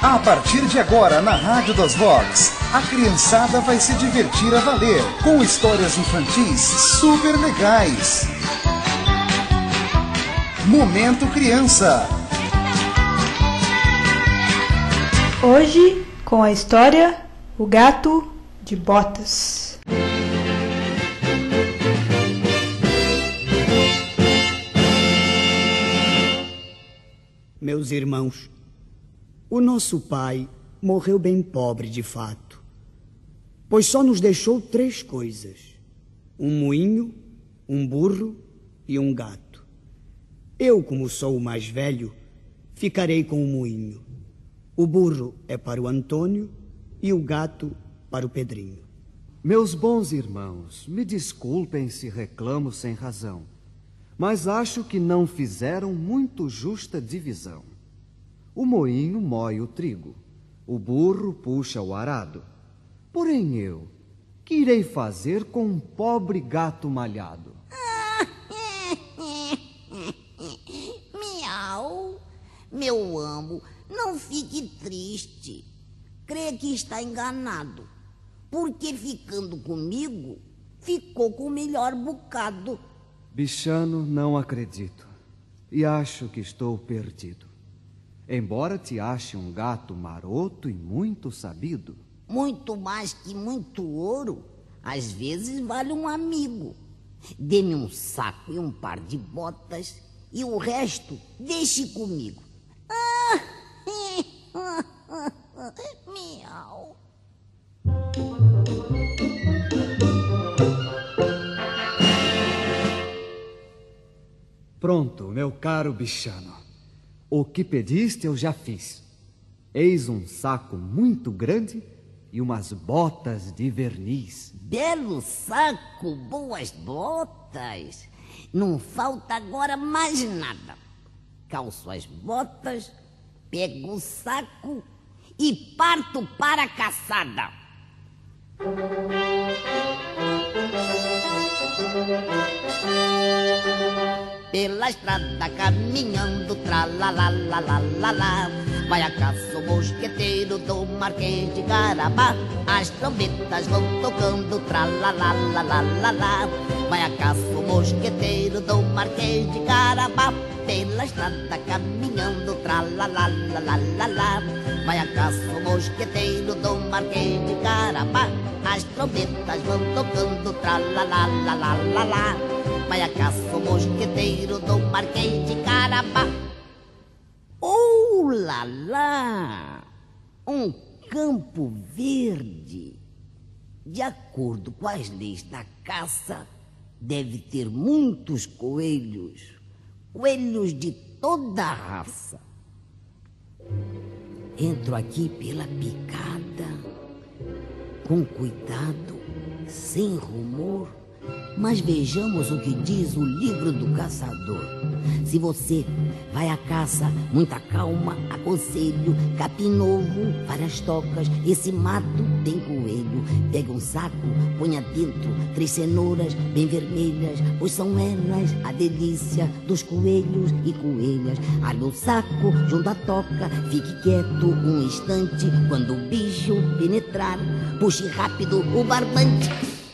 A partir de agora, na Rádio das Vox, a criançada vai se divertir a valer, com histórias infantis super legais. Momento Criança. Hoje, com a história O Gato de Botas. Meus irmãos, o nosso pai morreu bem pobre de fato, pois só nos deixou 3 coisas: um moinho, um burro e um gato. Eu, como sou o mais velho, ficarei com o moinho. O burro é para o Antônio e o gato para o Pedrinho. Meus bons irmãos, me desculpem se reclamo sem razão, mas acho que não fizeram muito justa divisão. O moinho moe o trigo, o burro puxa o arado. Porém eu, que irei fazer com um pobre gato malhado? Miau, meu amo, não fique triste. Creio que está enganado, porque ficando comigo, ficou com o melhor bocado. Bichano, não acredito, e acho que estou perdido. Embora te ache um gato maroto e muito sabido. Muito mais que muito ouro, às vezes vale um amigo. Dê-me um saco e um par de botas, e o resto deixe comigo. Miau. Pronto, meu caro bichano. O que pediste eu já fiz. Eis um saco muito grande e umas botas de verniz. Belo saco, boas botas. Não falta agora mais nada. Calço as botas, pego o saco e parto para a caçada. Pela estrada caminhando, tralalalalalalá, vai a caça o mosqueteiro do Marquês de Carabá. As trombetas vão tocando, tralalalalalalá, vai a caça o mosqueteiro do Marquês de Carabá. Pela estrada caminhando, tralalalalalalá, vai a caça o mosqueteiro do Marquês de Carabá. As trombetas vão tocando, tralalalalalalá, vai a caça o mosqueteiro do Marquês de Carabá. Oh, lá, lá! Um campo verde. De acordo com as leis da caça, deve ter muitos coelhos. Coelhos de toda a raça. Entro aqui pela picada, com cuidado, sem rumor. Mas vejamos o que diz o livro do caçador. Se você vai à caça, muita calma, aconselho. Capim novo, várias tocas, esse mato tem coelho. Pega um saco, ponha dentro 3 cenouras bem vermelhas, pois são elas a delícia dos coelhos e coelhas. Arme o saco junto à toca, fique quieto um instante. Quando o bicho penetrar, puxe rápido o barbante.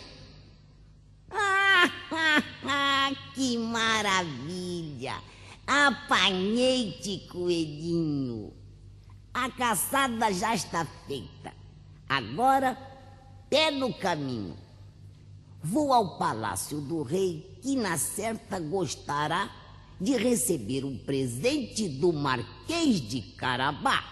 Que maravilha! Apanhei-te, coelhinho. A caçada já está feita. Agora, pé no caminho. Vou ao palácio do rei, que na certa gostará de receber um presente do Marquês de Carabá.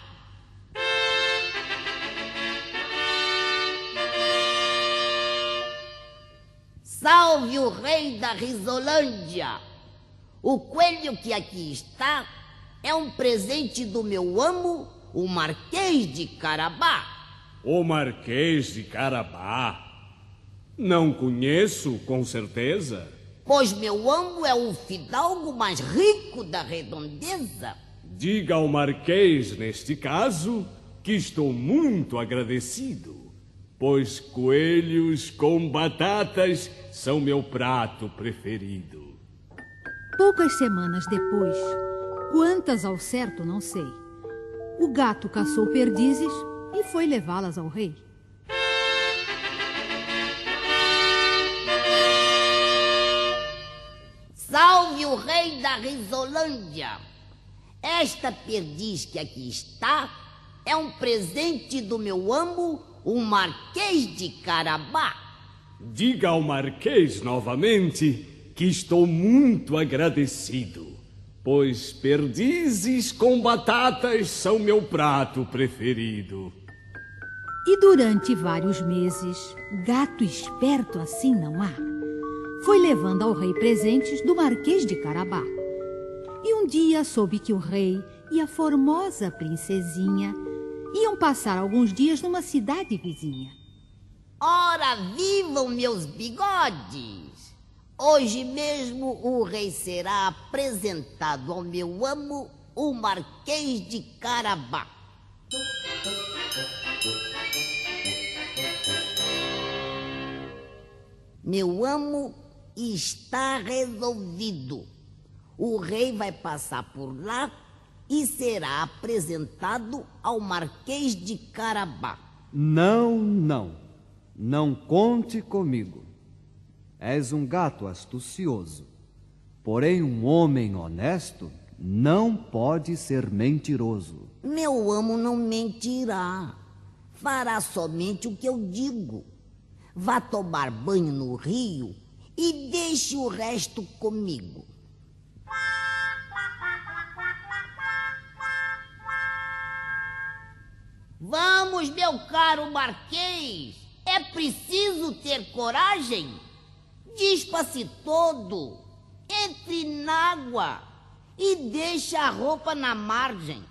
Salve o rei da Risolândia! O coelho que aqui está é um presente do meu amo, o Marquês de Carabá. O Marquês de Carabá? Não conheço, com certeza. Pois meu amo é o fidalgo mais rico da redondeza. Diga ao Marquês, neste caso, que estou muito agradecido, pois coelhos com batatas são meu prato preferido. Poucas semanas depois, quantas ao certo não sei, o gato caçou perdizes e foi levá-las ao rei. Salve o rei da Risolândia! Esta perdiz que aqui está é um presente do meu amo, o Marquês de Carabá. Diga ao Marquês novamente que estou muito agradecido, pois perdizes com batatas são meu prato preferido. E durante vários meses, gato esperto assim não há, foi levando ao rei presentes do Marquês de Carabá. E um dia soube que o rei e a formosa princesinha iam passar alguns dias numa cidade vizinha. Ora, vivam meus bigodes! Hoje mesmo o rei será apresentado ao meu amo, o Marquês de Carabá. Meu amo está resolvido. O rei vai passar por lá e será apresentado ao Marquês de Carabá. Não, não. Não conte comigo. És um gato astucioso. Porém, um homem honesto não pode ser mentiroso. Meu amo não mentirá. Fará somente o que eu digo. Vá tomar banho no rio e deixe o resto comigo. Vamos, meu caro Marquês. É preciso ter coragem. Dispa-se todo. Entre na água e deixe a roupa na margem.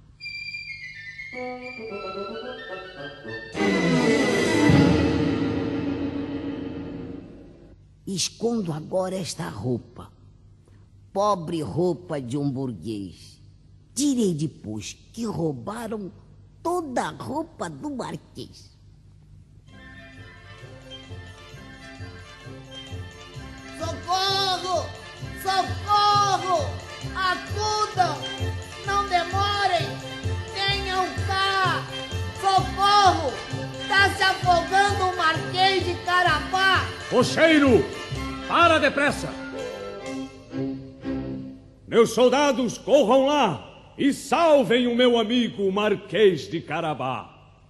Escondo agora esta roupa, pobre roupa de um burguês. Direi depois que roubaram toda a roupa do Marquês. Socorro! Socorro! Acudam! Não demorem! Venham cá! Socorro! Está se afogando o Marquês de Carabá! Cocheiro, para depressa! Meus soldados, corram lá e salvem o meu amigo Marquês de Carabá.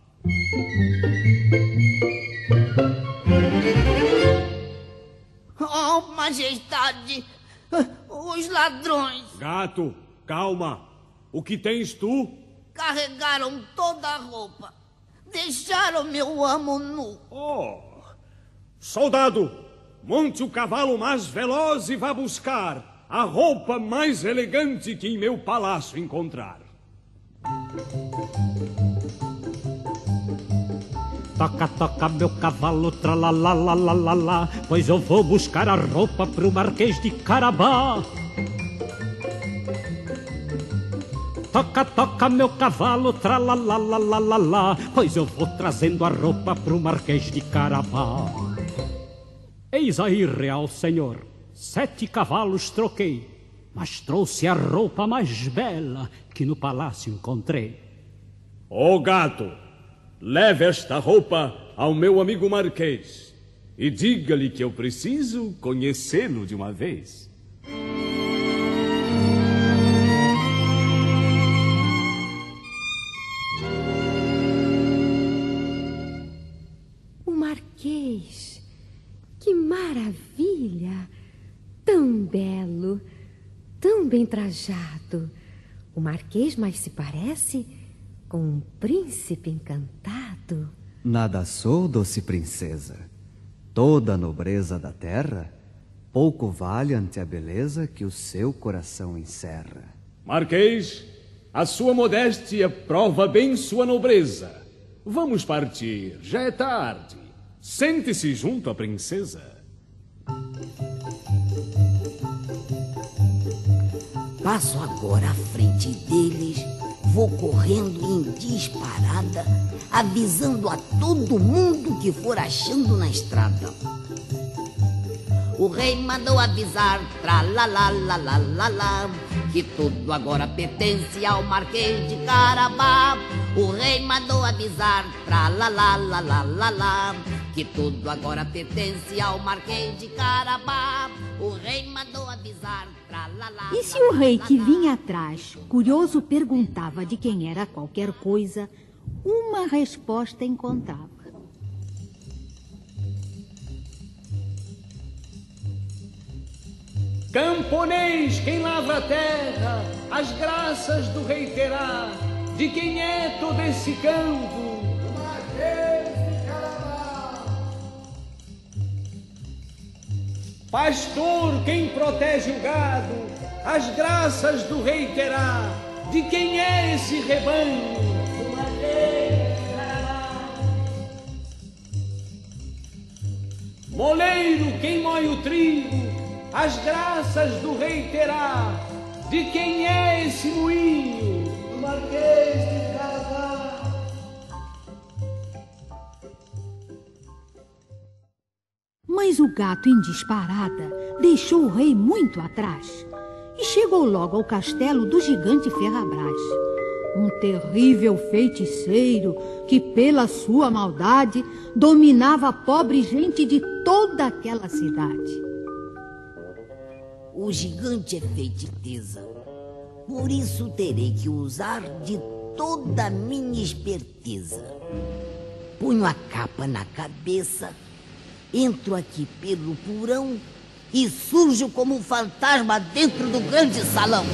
Oh, majestade! Os ladrões Gato, calma. O que tens tu? carregaram toda a roupa. Deixaram meu amo nu. Oh! Soldado, monte o cavalo mais veloz e vá buscar a roupa mais elegante que em meu palácio encontrar. Toca, toca, meu cavalo, tralalalalalalá, pois eu vou buscar a roupa pro Marquês de Carabá. Toca, toca, meu cavalo, tralalalalalalá, pois eu vou trazendo a roupa pro Marquês de Carabá. Eis aí, real senhor, 7 cavalos troquei, mas trouxe a roupa mais bela que no palácio encontrei. Ô gato, leve esta roupa ao meu amigo Marquês e diga-lhe que eu preciso conhecê-lo de uma vez. O Marquês, que maravilha! Tão belo, tão bem trajado. O Marquês mais se parece com um príncipe encantado. Nada sou, doce princesa. Toda a nobreza da terra pouco vale ante a beleza que o seu coração encerra. Marquês, a sua modéstia prova bem sua nobreza. Vamos partir, já é tarde. Sente-se junto à princesa. Passo agora à frente deles, vou correndo em disparada, avisando a todo mundo que for achando na estrada. O rei mandou avisar, tralalalalalalá, que tudo agora pertence ao Marquês de Carabá. O rei mandou avisar, tralalalalalalá, que tudo agora pertence ao Marquês de Carabá. O rei mandou avisar, tralalá. E se o rei que vinha atrás, curioso, perguntava de quem era qualquer coisa, uma resposta encontrava. Camponês, quem lavra a terra, as graças do rei terá. De quem é todo esse campo? Do Marquês de Carabá. Pastor, quem protege o gado, as graças do rei terá. De quem é esse rebanho? Do Marquês de Carabá. Moleiro, quem moe o trigo, as graças do rei terá. De quem é esse moinho? Do Marquês de Carabá. Mas o gato, em disparada, deixou o rei muito atrás e chegou logo ao castelo do gigante Ferrabras, um terrível feiticeiro que, pela sua maldade, dominava a pobre gente de toda aquela cidade. O gigante é feiticeira, por isso terei que usar de toda a minha esperteza. Ponho a capa na cabeça, entro aqui pelo porão e surjo como um fantasma dentro do grande salão.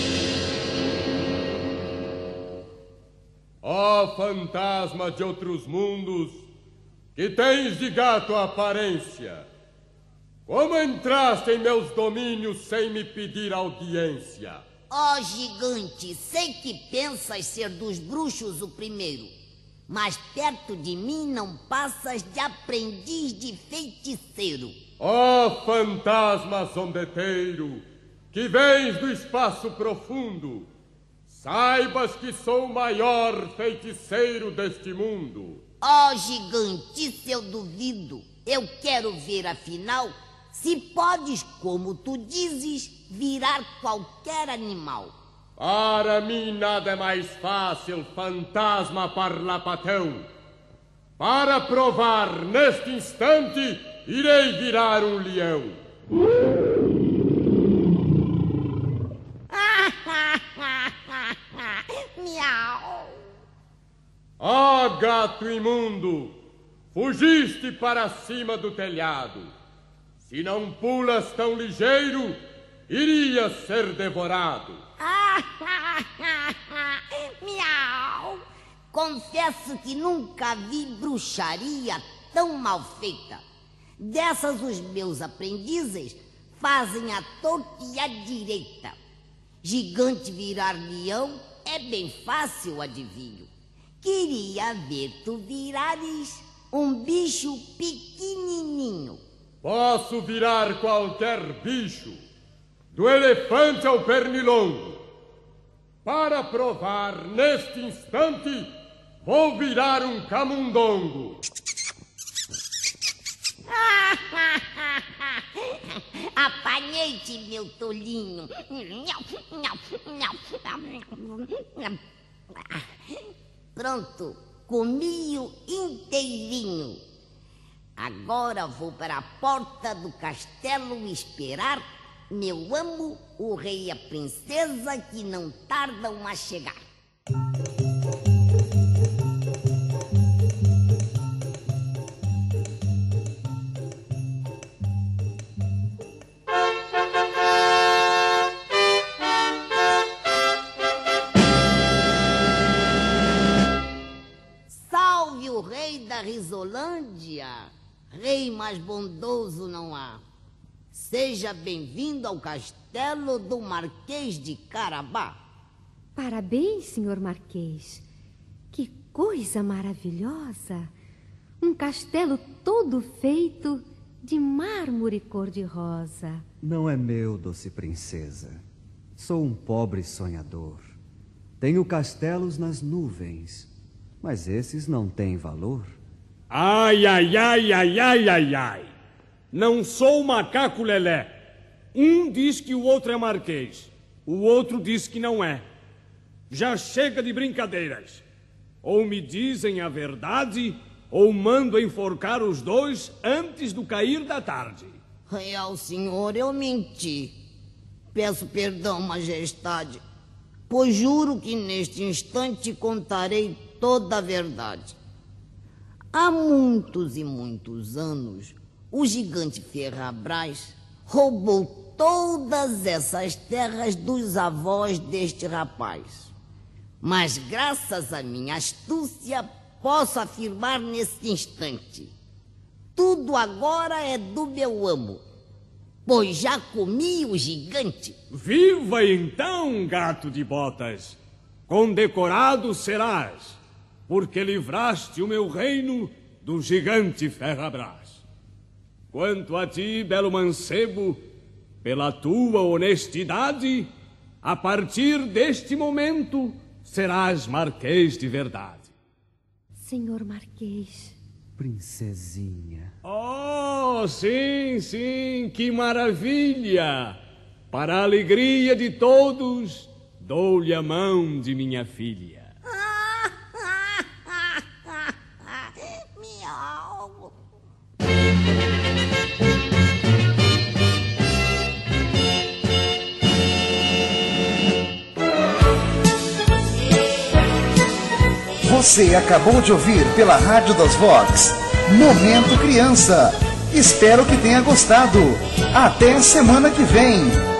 Ó fantasma de outros mundos, que tens de gato a aparência, como entraste em meus domínios sem me pedir audiência? Ó gigante, sei que pensas ser dos bruxos o primeiro, mas perto de mim não passas de aprendiz de feiticeiro. Ó fantasma zombeteiro, que vens do espaço profundo, saibas que sou o maior feiticeiro deste mundo. Ó gigante, se eu duvido, eu quero ver afinal se podes, como tu dizes, virar qualquer animal. Para mim nada é mais fácil, fantasma parlapatão. Para provar, neste instante, irei virar um leão. Miau. Ah, gato imundo, fugiste para cima do telhado. Se não pulas tão ligeiro, iria ser devorado. Miau! Confesso que nunca vi bruxaria tão mal feita. Dessas os meus aprendizes fazem a torta e a direita. Gigante virar leão é bem fácil, adivinho. Queria ver tu virares um bicho pequenininho. Posso virar qualquer bicho, do elefante ao pernilongo. Para provar, neste instante, vou virar um camundongo. Apanhei-te, meu tolinho. Pronto, comi-o inteirinho. Agora vou para a porta do castelo esperar meu amo, o rei e a princesa, que não tardam a chegar. Salve o rei da Risolândia! Rei mais bondoso não há. Seja bem-vindo ao castelo do Marquês de Carabá. Parabéns, senhor Marquês. Que coisa maravilhosa! Um castelo todo feito de mármore cor-de-rosa. Não é meu, doce princesa. Sou um pobre sonhador. Tenho castelos nas nuvens, mas esses não têm valor. Ai, ai, ai, ai, ai, ai, ai. Não sou o macaco Lelé. Um diz que o outro é marquês. O outro diz que não é. Já chega de brincadeiras. Ou me dizem a verdade, ou mando enforcar os dois antes do cair da tarde. Real senhor, eu menti. Peço perdão, majestade, pois juro que neste instante contarei toda a verdade. Há muitos e muitos anos, o gigante Ferrabras roubou todas essas terras dos avós deste rapaz. Mas graças à minha astúcia, posso afirmar nesse instante: tudo agora é do meu amo, pois já comi o gigante. Viva então, gato de botas! Condecorado serás, porque livraste o meu reino do gigante Ferrabras. Quanto a ti, belo mancebo, pela tua honestidade, a partir deste momento serás marquês de verdade. Senhor Marquês. Princesinha. Oh, sim, sim, que maravilha! Para a alegria de todos, dou-lhe a mão de minha filha. Miau. Você acabou de ouvir pela Rádio das Vox Momento Criança. Espero que tenha gostado. Até semana que vem.